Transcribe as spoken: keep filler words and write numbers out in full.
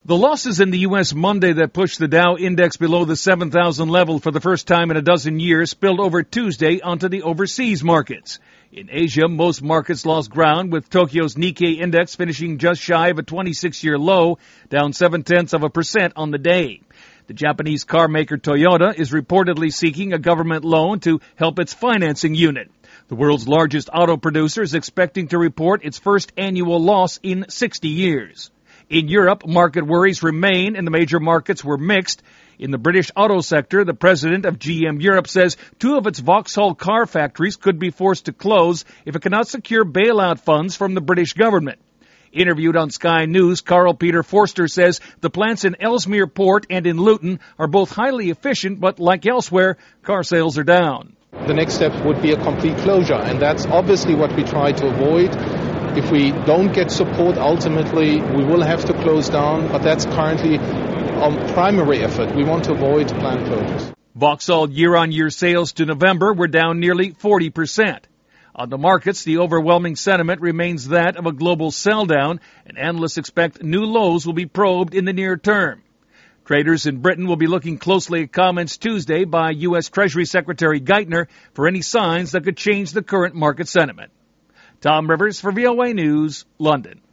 The losses in the U S Monday that pushed the Dow index below the seven thousand level for the first time in a dozen years spilled over Tuesday onto the overseas markets. In Asia, most markets lost ground, with Tokyo's Nikkei index finishing just shy of a twenty-six-year low, down seven-tenths of a percent on the day. The Japanese car maker Toyota is reportedly seeking a government loan to help its financing unit. The world's largest auto producer is expecting to report its first annual loss in sixty years. In Europe, market worries remain, and the major markets were mixed. In the British auto sector, the president of G M Europe says two of its Vauxhall car factories could be forced to close if it cannot secure bailout funds from the British government. Interviewed on Sky News, Carl Peter Forster says the plants in Ellesmere Port and in Luton are both highly efficient, but like elsewhere, car sales are down. The next step would be a complete closure, and that's obviously what we try to avoid. If we don't get support, ultimately, we will have to close down, but that's currently our primary effort. We want to avoid plant closures. Vauxhall year-on-year sales to November were down nearly forty percent. On the markets, the overwhelming sentiment remains that of a global sell-down, and analysts expect new lows will be probed in the near term. Traders in Britain will be looking closely at comments Tuesday by U S Treasury Secretary Geithner for any signs that could change the current market sentiment. Tom Rivers for V O A News, London.